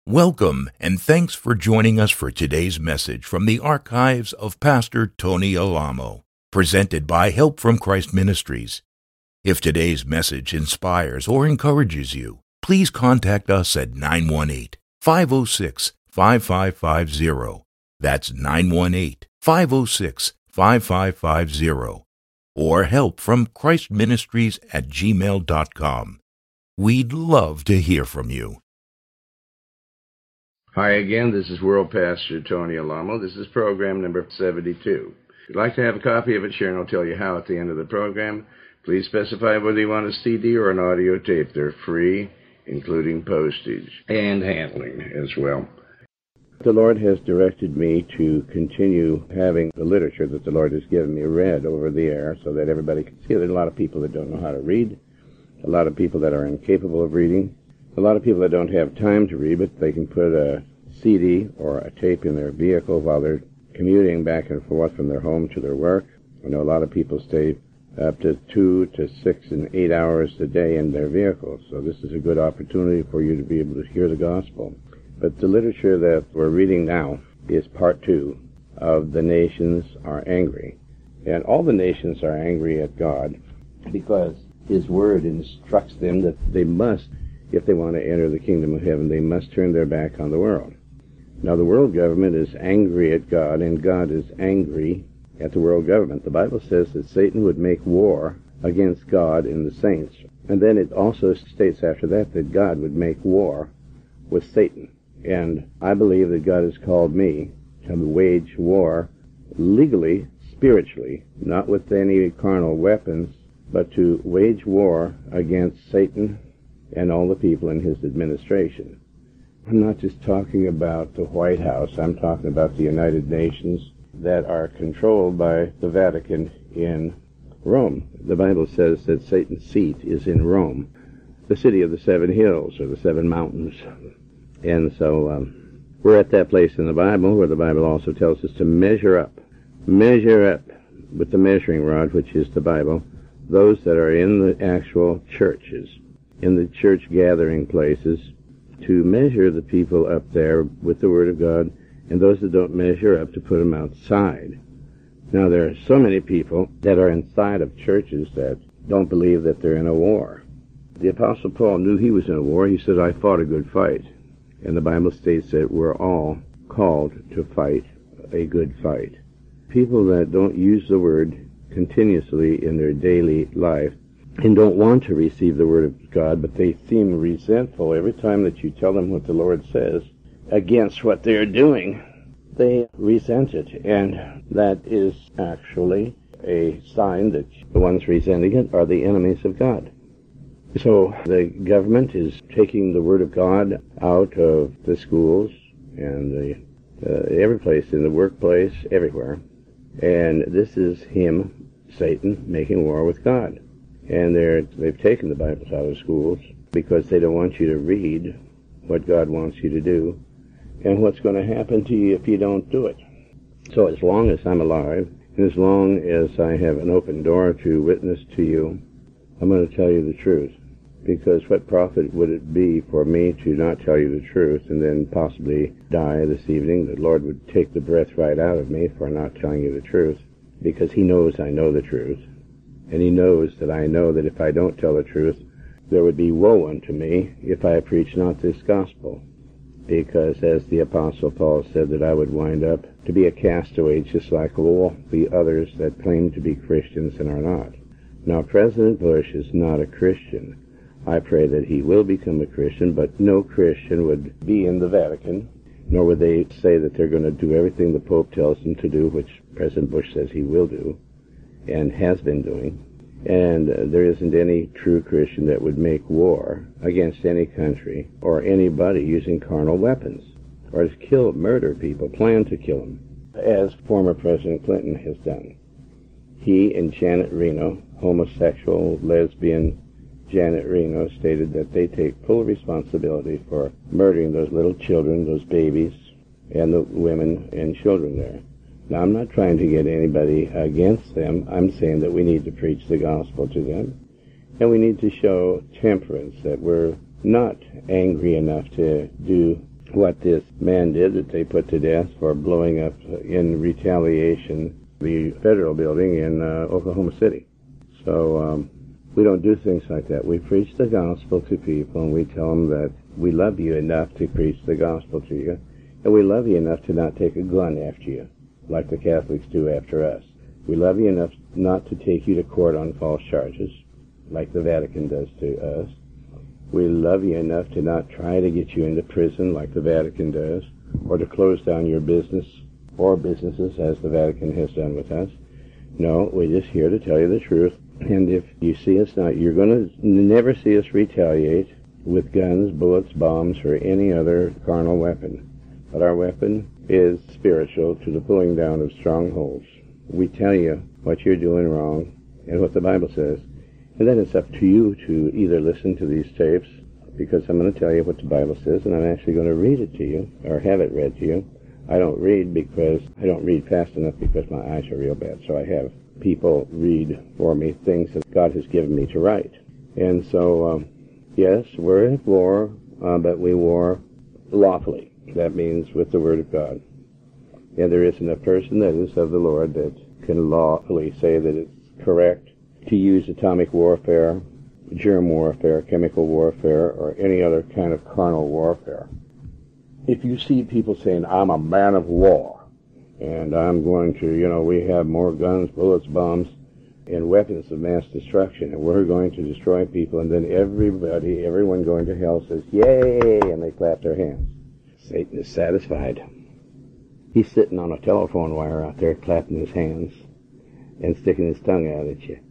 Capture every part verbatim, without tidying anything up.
Welcome, and thanks for joining us for today's message from the archives of Pastor Tony Alamo, presented by Help from Christ Ministries. If today's message inspires or encourages you, please contact us at nine one eight, five oh six, five five five zero. That's nine one eight, five oh six, five five five zero. Or help from Christ Ministries at gmail dot com. We'd love to hear from you. Hi again, this is World Pastor Tony Alamo. This is program number seventy-two. If you'd like to have a copy of it, Sharon will tell you how at the end of the program. Please specify whether you want a C D or an audio tape. They're free, including postage and handling as well. The Lord has directed me to continue having the literature that the Lord has given me read over the air so that everybody can see. There's a lot of people that don't know how to read, a lot of people that are incapable of reading, a lot of people that don't have time to read, but they can put a C D or a tape in their vehicle while they're commuting back and forth from their home to their work. I know a lot of people stay up to two to six and eight hours a day in their vehicles, so this is a good opportunity for you to be able to hear the gospel. But the literature that we're reading now is part two of The Nations Are Angry. And all the nations are angry at God because His Word instructs them that they must, if they want to enter the kingdom of heaven, they must turn their back on the world. Now, the world government is angry at God, and God is angry at the world government. The Bible says that Satan would make war against God and the saints. And then it also states after that that God would make war with Satan. And I believe that God has called me to wage war legally, spiritually, not with any carnal weapons, but to wage war against Satan and all the people in his administration. I'm not just talking about the White House. I'm talking about the United Nations that are controlled by the Vatican in Rome. The Bible says that Satan's seat is in Rome, the city of the seven hills or the seven mountains. And so um, we're at that place in the Bible where the Bible also tells us to measure up. Measure up with the measuring rod, which is the Bible, those that are in the actual churches, in the church gathering places, to measure the people up there with the Word of God, and those that don't measure up to put them outside. Now, there are so many people that are inside of churches that don't believe that they're in a war. The Apostle Paul knew he was in a war. He said, I fought a good fight. And the Bible states that we're all called to fight a good fight. People that don't use the Word continuously in their daily life and don't want to receive the Word of God, but they seem resentful every time that you tell them what the Lord says against what they're doing. They resent it, and that is actually a sign that the ones resenting it are the enemies of God. So the government is taking the Word of God out of the schools and the uh, every place, in the workplace, everywhere. And this is him, Satan, making war with God. And they're, they've taken the Bibles out of schools because they don't want you to read what God wants you to do and what's going to happen to you if you don't do it. So as long as I'm alive, and as long as I have an open door to witness to you, I'm going to tell you the truth. Because what profit would it be for me to not tell you the truth and then possibly die this evening? The Lord would take the breath right out of me for not telling you the truth, because He knows I know the truth. And He knows that I know that if I don't tell the truth, there would be woe unto me if I preach not this gospel. Because as the Apostle Paul said, that I would wind up to be a castaway just like all the others that claim to be Christians and are not. Now, President Bush is not a Christian. I pray that he will become a Christian, but no Christian would be in the Vatican, nor would they say that they're going to do everything the Pope tells them to do, which President Bush says he will do and has been doing. And uh, there isn't any true Christian that would make war against any country or anybody using carnal weapons, or to kill, murder people, plan to kill them, as former President Clinton has done. He and Janet Reno, homosexual, lesbian Janet Reno, stated that they take full responsibility for murdering those little children, those babies, and the women and children there. Now, I'm not trying to get anybody against them. I'm saying that we need to preach the gospel to them, and we need to show temperance, that we're not angry enough to do what this man did that they put to death for blowing up in retaliation the federal building in uh, Oklahoma City. So um, we don't do things like that. We preach the gospel to people, and we tell them that we love you enough to preach the gospel to you, and we love you enough to not take a gun after you, like the Catholics do after us. We love you enough not to take you to court on false charges, like the Vatican does to us. We love you enough to not try to get you into prison, like the Vatican does, or to close down your business or businesses, as the Vatican has done with us. No, we're just here to tell you the truth. And if you see us now, you're going to never see us retaliate with guns, bullets, bombs, or any other carnal weapon. But our weapon is spiritual, to the pulling down of strongholds. We tell you what you're doing wrong and what the Bible says. And then it's up to you to either listen to these tapes, because I'm going to tell you what the Bible says, and I'm actually going to read it to you, or have it read to you. I don't read because I don't read fast enough because my eyes are real bad. So I have people read for me things that God has given me to write. And so, um, yes, we're at war, uh, but we war lawfully. That means with the Word of God. And there isn't a person that is of the Lord that can lawfully say that it's correct to use atomic warfare, germ warfare, chemical warfare, or any other kind of carnal warfare. If you see people saying, I'm a man of war, and I'm going to, you know, we have more guns, bullets, bombs, and weapons of mass destruction, and we're going to destroy people, and then everybody, everyone going to hell says, yay, and they clap their hands. Satan is satisfied. He's sitting on a telephone wire out there clapping his hands and sticking his tongue out at you.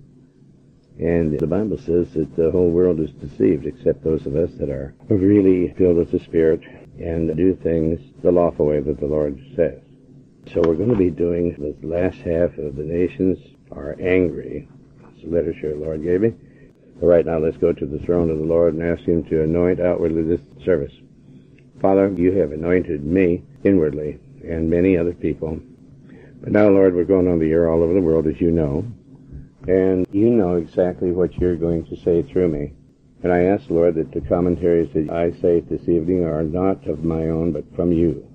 And the Bible says that the whole world is deceived, except those of us that are really filled with the Spirit and do things the lawful way that the Lord says. So we're going to be doing the last half of The Nations Are Angry. It's the literature the Lord gave me. But right now, let's go to the throne of the Lord and ask Him to anoint outwardly this service. Father, you have anointed me inwardly and many other people. But now, Lord, we're going on the air all over the world, as you know. And you know exactly what you're going to say through me. And I ask, Lord, that the commentaries that I say this evening are not of my own, but from you.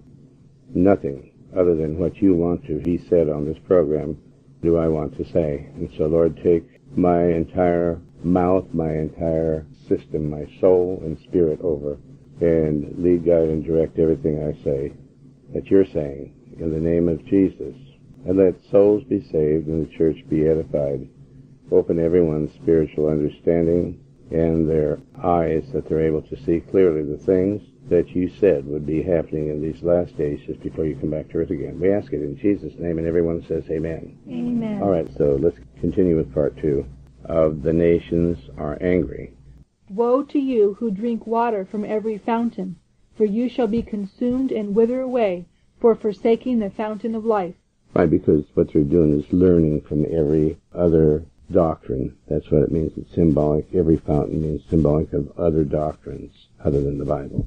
Nothing other than what you want to be said on this program do I want to say. And so, Lord, take my entire mouth, my entire system, my soul and spirit over, and lead, guide, and direct everything I say that you're saying in the name of Jesus. And let souls be saved and the church be edified. Open everyone's spiritual understanding and their eyes that they're able to see clearly the things that you said would be happening in these last days just before you come back to earth again. We ask it in Jesus' name, and everyone says amen. Amen. All right, so let's continue with part two of The Nations Are Angry. Woe to you who drink water from every fountain, for you shall be consumed and wither away for forsaking the fountain of life. Right, because what they're doing is learning from every other doctrine. That's what it means. It's symbolic. Every fountain means symbolic of other doctrines other than the Bible.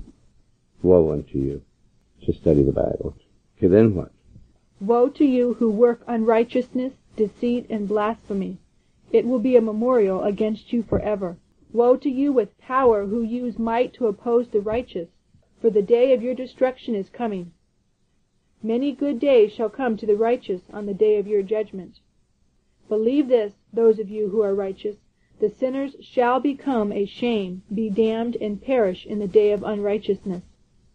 Woe unto you to study the Bible. Okay, then what? Woe to you who work unrighteousness, deceit, and blasphemy. It will be a memorial against you forever. Woe to you with power who use might to oppose the righteous, for the day of your destruction is coming. Many good days shall come to the righteous on the day of your judgment. Believe this, those of you who are righteous, the sinners shall become a shame, be damned, and perish in the day of unrighteousness.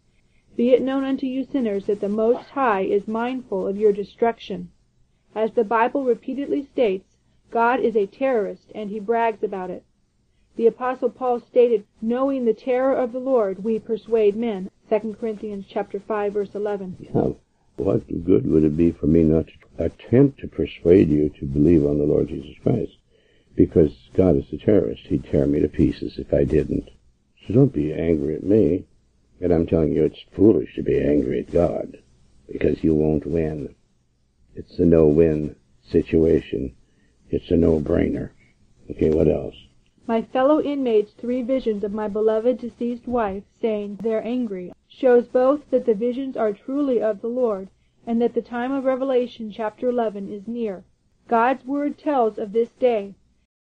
Be it known unto you sinners that the Most High is mindful of your destruction. As the Bible repeatedly states, God is a terrorist, and he brags about it. The Apostle Paul stated, knowing the terror of the Lord, we persuade men. Second Corinthians chapter five, verse eleven. Yeah. What good would it be for me not to attempt to persuade you to believe on the Lord Jesus Christ? Because God is a terrorist. He'd tear me to pieces if I didn't. So don't be angry at me. And I'm telling you, it's foolish to be angry at God, because you won't win. It's a no-win situation. It's a no-brainer. Okay, what else? My fellow inmates' three visions of my beloved deceased wife, saying they're angry, shows both that the visions are truly of the Lord, and that the time of Revelation chapter eleven is near. God's word tells of this day.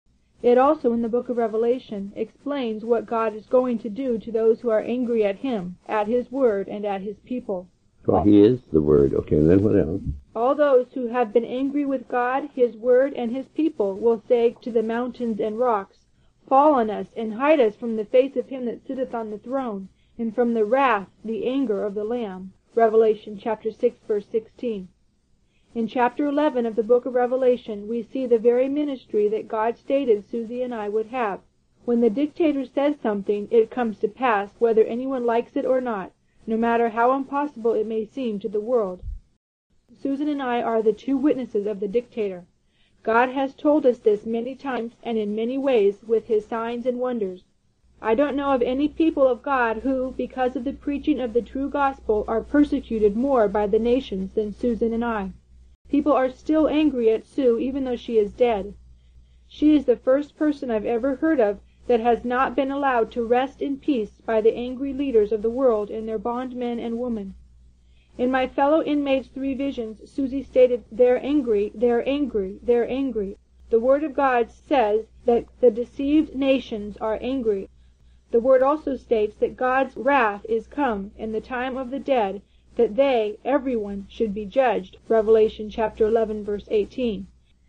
It also, in the book of Revelation, explains what God is going to do to those who are angry at Him, at His Word, and at His people. Well, He is the Word. Okay, and then what else? All those who have been angry with God, His Word, and His people will say to the mountains and rocks, Fall on us, and hide us from the face of Him that sitteth on the throne, and from the wrath, the anger of the Lamb. Revelation chapter six, verse sixteen. In chapter eleven of the book of Revelation, we see the very ministry that God stated Susie and I would have. When the dictator says something, it comes to pass, whether anyone likes it or not, no matter how impossible it may seem to the world. Susan and I are the two witnesses of the dictator. God has told us this many times and in many ways with His signs and wonders. I don't know of any people of God who, because of the preaching of the true gospel, are persecuted more by the nations than Susan and I. People are still angry at Sue even though she is dead. She is the first person I've ever heard of that has not been allowed to rest in peace by the angry leaders of the world and their bondmen and women. In my fellow inmates' three visions, Susie stated, They're angry, they're angry, they're angry. The Word of God says that the deceived nations are angry. The Word also states that God's wrath is come in the time of the dead, that they, everyone, should be judged. Revelation chapter eleven, verse eighteen.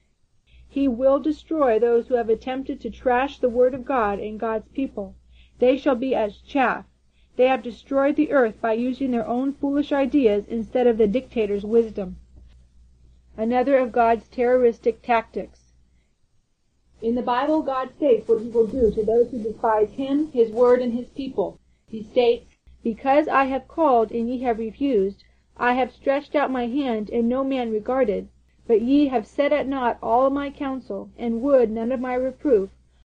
He will destroy those who have attempted to trash the Word of God and God's people. They shall be as chaff. They have destroyed the earth by using their own foolish ideas instead of the dictator's wisdom. Another of God's terroristic tactics. In the Bible, God states what He will do to those who despise Him, His Word, and His people. He states, Because I have called, and ye have refused, I have stretched out my hand, and no man regarded. But ye have set at naught all my counsel, and would none of my reproof.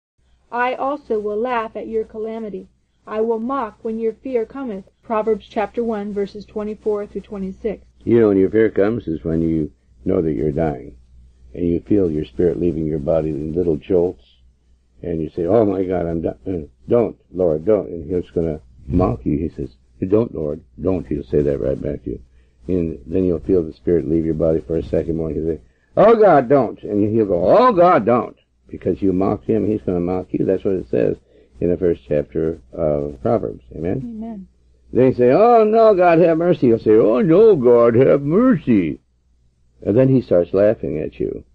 I also will laugh at your calamity. I will mock when your fear cometh. Proverbs chapter one, verses twenty-four through twenty-six. You know, when your fear comes is when you know that you're dying, and you feel your spirit leaving your body in little jolts, and you say, oh my God, I'm dying. Don't, Lord, don't. And He's going to mock you. He says, don't, Lord, don't. He'll say that right back to you. And then you'll feel the spirit leave your body for a second more, and he'll say, oh God, don't. And he'll go, oh God, don't. Because you mocked Him, He's going to mock you. That's what it says in the first chapter of Proverbs. Amen? Amen. Then you say, oh no, God have mercy. He'll say, oh no, God have mercy. And then He starts laughing at you.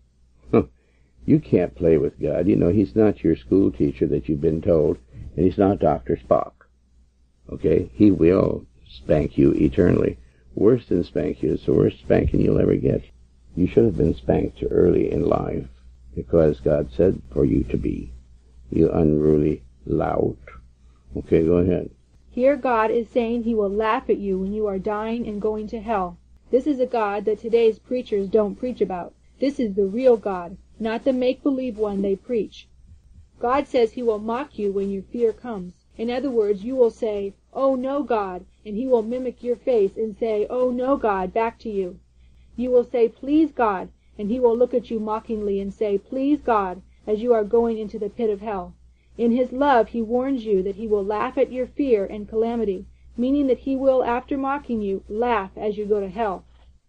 You can't play with God. You know, He's not your school teacher that you've been told, and He's not Doctor Spock. Okay? He will spank you eternally. Worse than spank you is the worst spanking you'll ever get. You should have been spanked early in life, because God said for you to be. You unruly lout. Okay, go ahead. Here God is saying He will laugh at you when you are dying and going to hell. This is a God that today's preachers don't preach about. This is the real God, not the make-believe one they preach. God says He will mock you when your fear comes. In other words, you will say, oh no, God, and He will mimic your face and say, oh no, God, back to you. You will say, please, God, and He will look at you mockingly and say, please, God, as you are going into the pit of hell. In His love, He warns you that He will laugh at your fear and calamity, meaning that He will, after mocking you, laugh as you go to hell.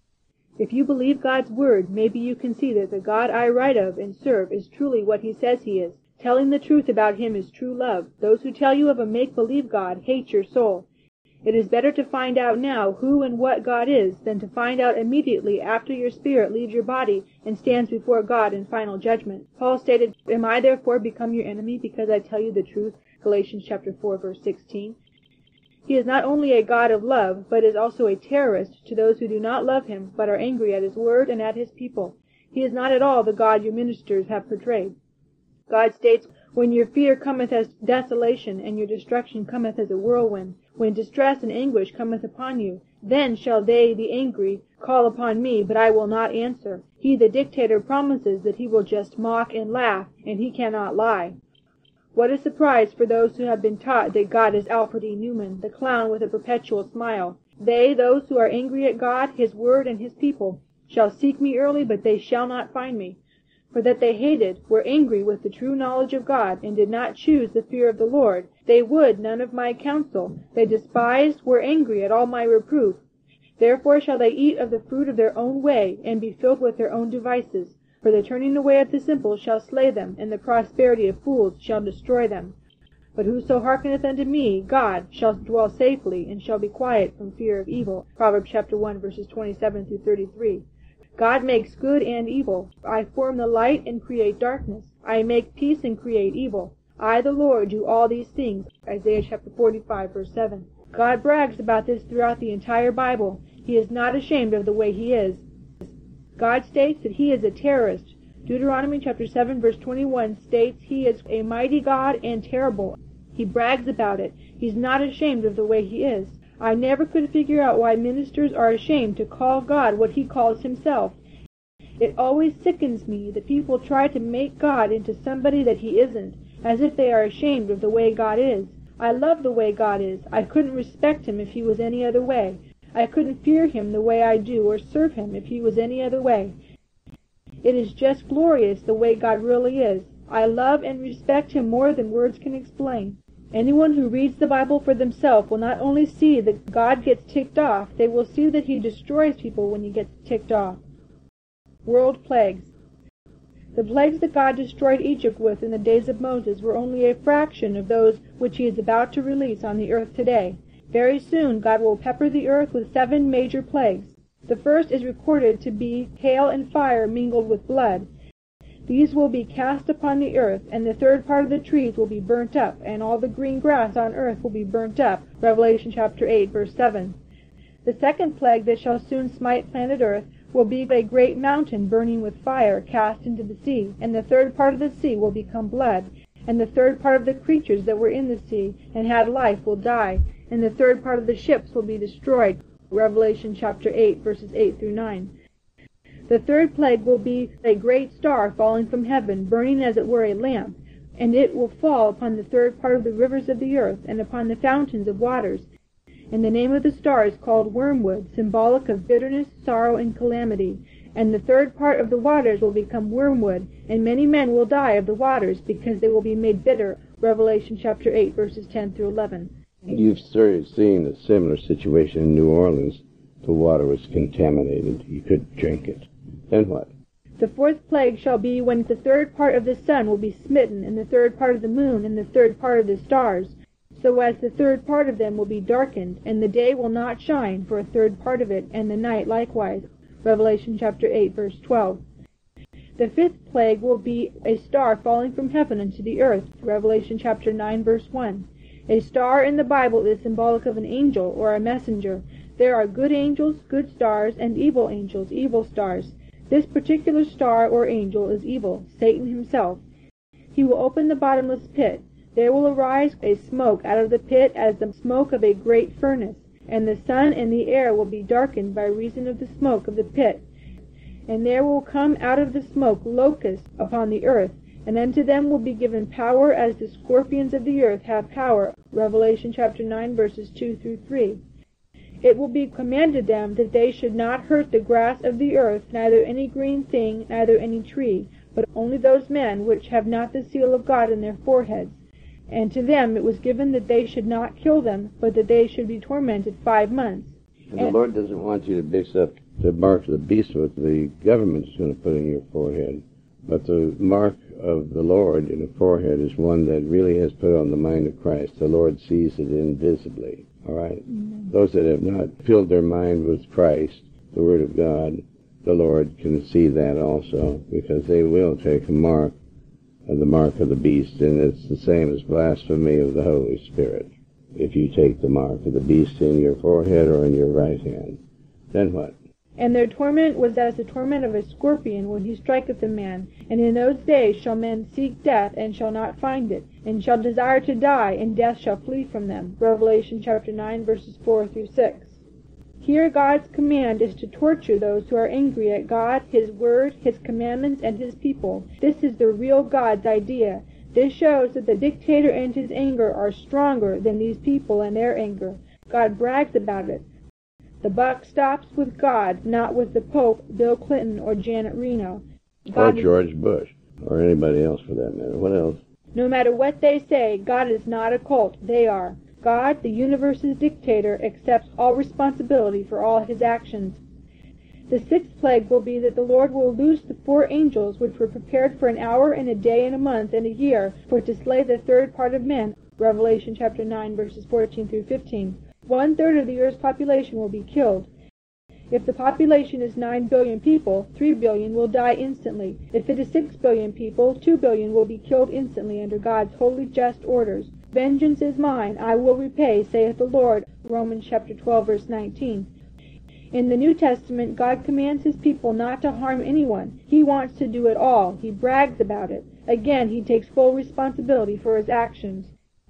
If you believe God's Word, maybe you can see that the God I write of and serve is truly what He says He is. Telling the truth about Him is true love. Those who tell you of a make-believe God hate your soul. It is better to find out now who and what God is than to find out immediately after your spirit leaves your body and stands before God in final judgment. Paul stated, Am I therefore become your enemy because I tell you the truth? Galatians chapter four, verse sixteen. He is not only a God of love, but is also a terrorist to those who do not love Him, but are angry at His Word and at His people. He is not at all the God your ministers have portrayed. God states, When your fear cometh as desolation, and your destruction cometh as a whirlwind, when distress and anguish cometh upon you, then shall they, the angry, call upon me, but I will not answer. He, the dictator, promises that he will just mock and laugh, and he cannot lie. What a surprise for those who have been taught that God is Alfred E. Newman, the clown with a perpetual smile. They, those who are angry at God, His Word, and His people, shall seek me early, but they shall not find me. For that they hated, were angry with the true knowledge of God, and did not choose the fear of the Lord. They would none of my counsel. They despised, were angry at all my reproof. Therefore shall they eat of the fruit of their own way, and be filled with their own devices. For the turning away of the simple shall slay them, and the prosperity of fools shall destroy them. But whoso hearkeneth unto me, God, shall dwell safely, and shall be quiet from fear of evil. Proverbs chapter one, verses twenty-seven through thirty-three. God makes good and evil. I form the light and create darkness. I make peace and create evil. I, the Lord, do all these things. Isaiah chapter forty-five, verse seven. God brags about this throughout the entire Bible. He is not ashamed of the way he is. God states that he is a terrorist. Deuteronomy chapter seven, verse twenty-one states he is a mighty God and terrible. He brags about it. He's not ashamed of the way he is. I never could figure out why ministers are ashamed to call God what he calls himself. It always sickens me that people try to make God into somebody that he isn't, as if they are ashamed of the way God is. I love the way God is. I couldn't respect him if he was any other way. I couldn't fear him the way I do or serve him if he was any other way. It is just glorious the way God really is. I love and respect him more than words can explain. Anyone who reads the Bible for themselves will not only see that God gets ticked off, they will see that he destroys people when he gets ticked off. World plagues. The plagues that God destroyed Egypt with in the days of Moses were only a fraction of those which he is about to release on the earth today. Very soon God will pepper the earth with seven major plagues. The first is recorded to be hail and fire mingled with blood. These will be cast upon the earth, and the third part of the trees will be burnt up, and all the green grass on earth will be burnt up. Revelation chapter eight, verse seven. The second plague that shall soon smite planet earth will be a great mountain burning with fire cast into the sea, and the third part of the sea will become blood, and the third part of the creatures that were in the sea and had life will die, and the third part of the ships will be destroyed. Revelation chapter eight, verses eight through nine. The third plague will be a great star falling from heaven, burning as it were a lamp, and it will fall upon the third part of the rivers of the earth, and upon the fountains of waters. And the name of the star is called wormwood, symbolic of bitterness, sorrow, and calamity. And the third part of the waters will become wormwood, and many men will die of the waters, because they will be made bitter. Revelation chapter eight, verses ten through eleven. You've started seeing a similar situation in New Orleans. The water was contaminated. You couldn't drink it. Then what? The fourth plague shall be when the third part of the sun will be smitten, and the third part of the moon, and the third part of the stars, so as the third part of them will be darkened, and the day will not shine for a third part of it, and the night likewise. Revelation chapter eight, verse twelve. The fifth plague will be a star falling from heaven unto the earth. Revelation chapter nine, verse one. A star in the Bible is symbolic of an angel or a messenger. There are good angels, good stars, and evil angels, evil stars. This particular star or angel is evil, Satan himself. He will open the bottomless pit. There will arise a smoke out of the pit as the smoke of a great furnace, and the sun and the air will be darkened by reason of the smoke of the pit. And there will come out of the smoke locusts upon the earth, and unto them will be given power as the scorpions of the earth have power. Revelation chapter nine, verses two through three. It will be commanded them that they should not hurt the grass of the earth, neither any green thing, neither any tree, but only those men which have not the seal of God in their foreheads. And to them it was given that they should not kill them, but that they should be tormented five months. And, and the Lord doesn't want you to mix up the mark of the beast with the government's going to put in your forehead. But the mark of the Lord in the forehead is one that really has put on the mind of Christ. The Lord sees it invisibly. All right? Mm-hmm. Those that have not filled their mind with Christ, the Word of God, the Lord can see that also, because they will take a mark of the mark of the beast, and it's the same as blasphemy of the Holy Spirit. If you take the mark of the beast in your forehead or in your right hand, then what? And their torment was as the torment of a scorpion when he striketh a man. And in those days shall men seek death, and shall not find it, and shall desire to die, and death shall flee from them. Revelation chapter nine, verses four through six. Here God's command is to torture those who are angry at God, His Word, His commandments, and His people. This is the real God's idea. This shows that the dictator and his anger are stronger than these people and their anger. God brags about it. The buck stops with God, not with the Pope, Bill Clinton, or Janet Reno. God or George Bush, or anybody else for that matter. What else? No matter what they say, God is not a cult. They are. God, the universe's dictator, accepts all responsibility for all his actions. The sixth plague will be that the Lord will loose the four angels which were prepared for an hour and a day and a month and a year for to slay the third part of men. Revelation chapter nine, verses fourteen through fifteen. One third of the earth's population will be killed. If the population is nine billion people, three billion will die instantly. If it is six billion people, two billion will be killed instantly under God's holy just orders. Vengeance is mine, I will repay, saith the Lord. Romans chapter twelve, verse nineteen. In the New Testament, God commands his people not to harm anyone. He wants to do it all. He brags about it. Again, he takes full responsibility for his actions.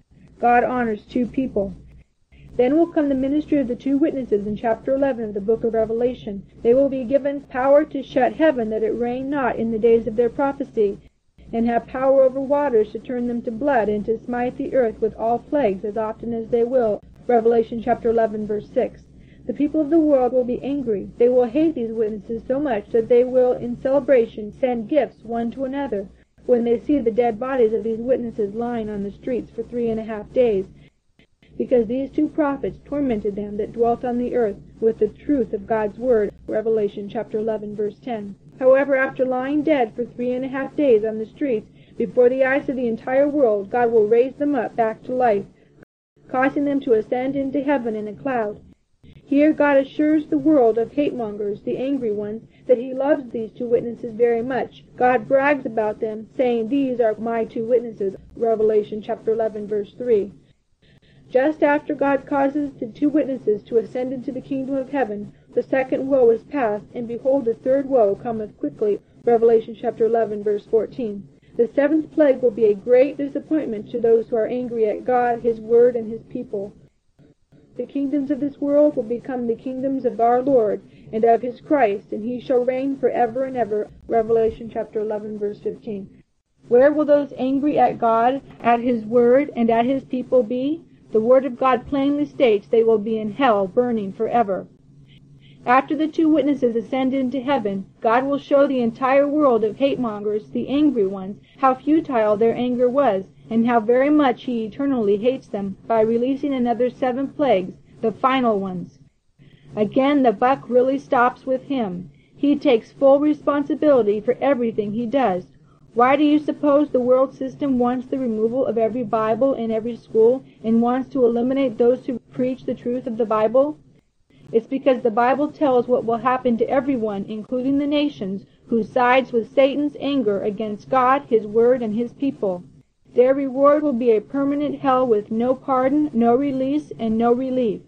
God honors two people. Then will come the ministry of the two witnesses in chapter eleven of the book of Revelation. They will be given power to shut heaven that it rain not in the days of their prophecy, and have power over waters to turn them to blood, and to smite the earth with all plagues as often as they will. Revelation chapter eleven, verse six. The people of the world will be angry. They will hate these witnesses so much that they will, in celebration, send gifts one to another when they see the dead bodies of these witnesses lying on the streets for three and a half days, because these two prophets tormented them that dwelt on the earth with the truth of God's word. Revelation chapter eleven, verse ten. However, after lying dead for three and a half days on the streets before the eyes of the entire world, God will raise them up back to life, causing them to ascend into heaven in a cloud. Here God assures the world of hate-mongers, the angry ones, that he loves these two witnesses very much. God brags about them, saying, "These are my two witnesses." Revelation chapter eleven, verse three. Just after God causes the two witnesses to ascend into the kingdom of heaven, the second woe is past, and behold, the third woe cometh quickly. Revelation chapter eleven, verse fourteen. The seventh plague will be a great disappointment to those who are angry at God, his word, and his people. The kingdoms of this world will become the kingdoms of our Lord and of his Christ, and he shall reign forever and ever. Revelation chapter eleven, verse fifteen. Where will those angry at God, at his word, and at his people be? The word of God plainly states they will be in hell, burning forever. After the two witnesses ascend into heaven, God will show the entire world of hate-mongers, the angry ones, how futile their anger was, and how very much he eternally hates them, by releasing another seven plagues, the final ones. Again, the buck really stops with him. He takes full responsibility for everything he does. Why do you suppose the world system wants the removal of every Bible in every school, and wants to eliminate those who preach the truth of the Bible? It's because the Bible tells what will happen to everyone, including the nations, who sides with Satan's anger against God, his word, and his people. Their reward will be a permanent hell with no pardon, no release, and no relief.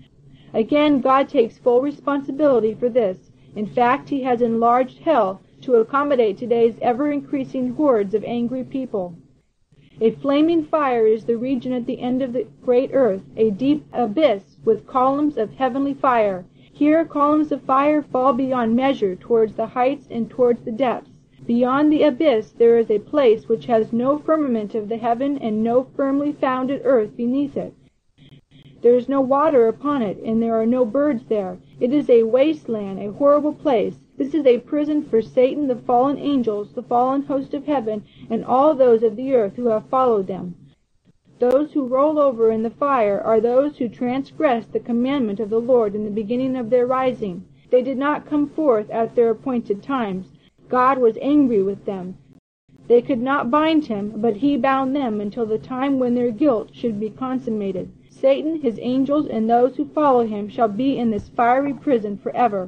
Again, God takes full responsibility for this. In fact, he has enlarged hell to accommodate today's ever-increasing hordes of angry people. A flaming fire is the region at the end of the great earth, a deep abyss with columns of heavenly fire. Here columns of fire fall beyond measure towards the heights and towards the depths. Beyond the abyss there is a place which has no firmament of the heaven and no firmly founded earth beneath it. There is no water upon it, and there are no birds there. It is a wasteland, a horrible place. This is a prison for Satan, the fallen angels, the fallen host of heaven, and all those of the earth who have followed them. Those who roll over in the fire are those who transgressed the commandment of the Lord in the beginning of their rising. They did not come forth at their appointed times. God was angry with them. They could not bind him, but he bound them until the time when their guilt should be consummated. Satan, his angels, and those who follow him shall be in this fiery prison forever.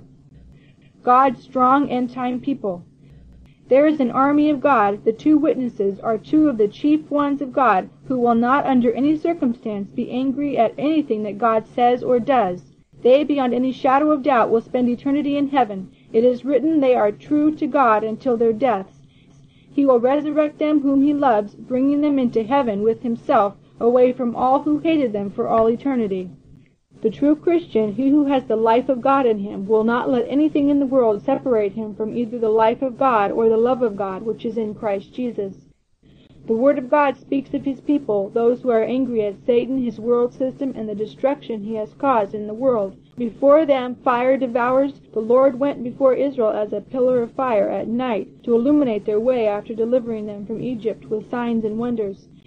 God's strong end-time people. There is an army of God. The two witnesses are two of the chief ones of God, who will not under any circumstance be angry at anything that God says or does. They, beyond any shadow of doubt, will spend eternity in heaven. It is written they are true to God until their deaths. He will resurrect them whom he loves, bringing them into heaven with himself, away from all who hated them for all eternity. The true Christian, he who has the life of God in him, will not let anything in the world separate him from either the life of God or the love of God which is in Christ Jesus. The Word of God speaks of his people, those who are angry at Satan, his world system, and the destruction he has caused in the world. Before them fire devours. The Lord went before Israel as a pillar of fire at night to illuminate their way after delivering them from Egypt with signs and wonders.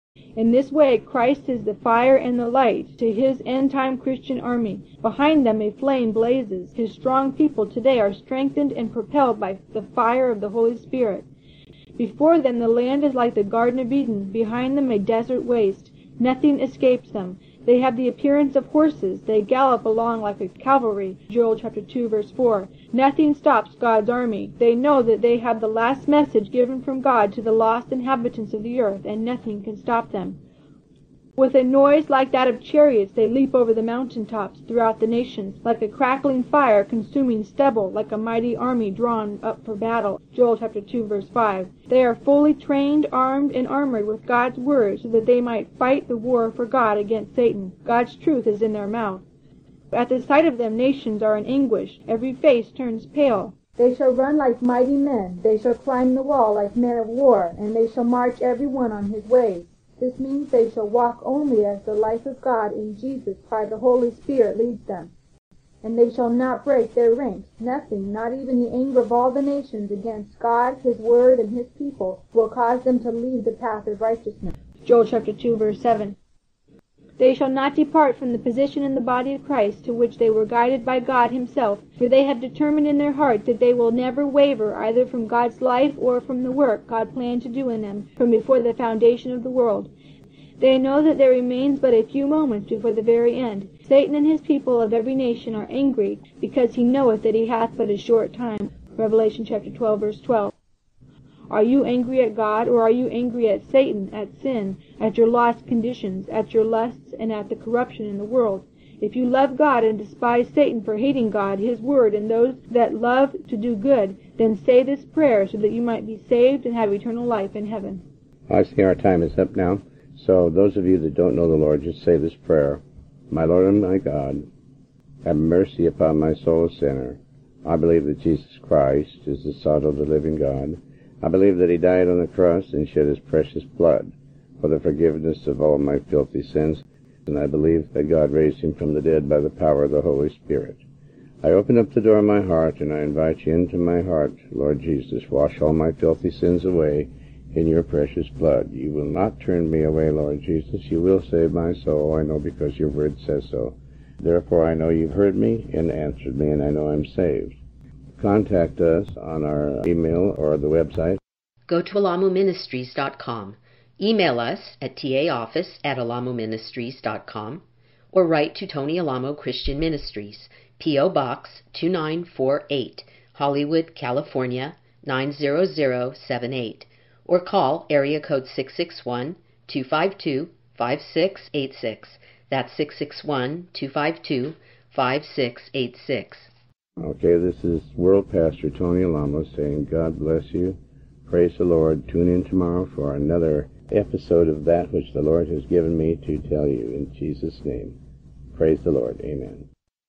In this way, Christ is the fire and the light to his end-time Christian army. Behind them a flame blazes. His strong people today are strengthened and propelled by the fire of the Holy Spirit. Before them the land is like the Garden of Eden, behind them a desert waste. Nothing escapes them. They have the appearance of horses. They gallop along like a cavalry. Joel chapter two, verse four. Nothing stops God's army. They know that they have the last message given from God to the lost inhabitants of the earth, and nothing can stop them. With a noise like that of chariots, they leap over the mountain tops throughout the nations, like a crackling fire consuming stubble, like a mighty army drawn up for battle. Joel chapter two, verse five. They are fully trained, armed, and armored with God's word, so that they might fight the war for God against Satan. God's truth is in their mouth. At the sight of them, nations are in anguish. Every face turns pale. They shall run like mighty men. They shall climb the wall like men of war, and they shall march every one on his ways. This means they shall walk only as the life of God in Jesus by the Holy Spirit leads them. And they shall not break their ranks. Nothing, not even the anger of all the nations against God, his word, and his people, will cause them to leave the path of righteousness. Joel chapter two, verse seven. They shall not depart from the position in the body of Christ to which they were guided by God himself, for they have determined in their heart that they will never waver either from God's life or from the work God planned to do in them from before the foundation of the world. They know that there remains but a few moments before the very end. Satan and his people of every nation are angry, because he knoweth that he hath but a short time. Revelation chapter twelve, verse twelve. Are you angry at God, or are you angry at Satan, at sin, at your lost conditions, at your lusts, and at the corruption in the world? If you love God and despise Satan for hating God, his word, and those that love to do good, then say this prayer so that you might be saved and have eternal life in heaven. I see our time is up now. So those of you that don't know the Lord, just say this prayer. My Lord and my God, have mercy upon my soul a sinner. I believe that Jesus Christ is the Son of the living God. I believe that he died on the cross and shed his precious blood for the forgiveness of all my filthy sins. And I believe that God raised him from the dead by the power of the Holy Spirit. I open up the door of my heart and I invite you into my heart, Lord Jesus. Wash all my filthy sins away in your precious blood. You will not turn me away, Lord Jesus. You will save my soul, I know, because your word says so. Therefore, I know you've heard me and answered me, and I know I'm saved. Contact us on our email or the website. Go to alamu ministries dot com. Email us at taoffice at alamu ministries dot com or write to Tony Alamo Christian Ministries, P O Box two nine four eight, Hollywood, California nine zero zero seven eight. Or call area code six six one, two five two, five six eight six. That's six six one, two five two, five six eight six. Okay, this is World Pastor Tony Alamo saying God bless you. Praise the Lord. Tune in tomorrow for another episode of that which the Lord has given me to tell you in Jesus' name. Praise the Lord. Amen.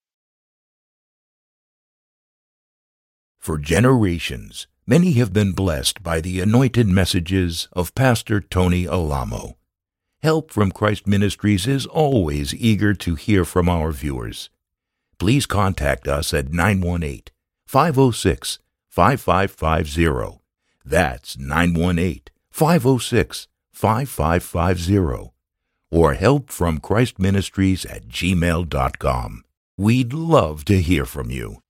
For generations, many have been blessed by the anointed messages of Pastor Tony Alamo. Help from Christ Ministries is always eager to hear from our viewers. Please contact us at nine one eight, five oh six, five five five zero. That's nine one eight, five oh six, five five five zero. Or help from Christ Ministries at gmail dot com. We'd love to hear from you.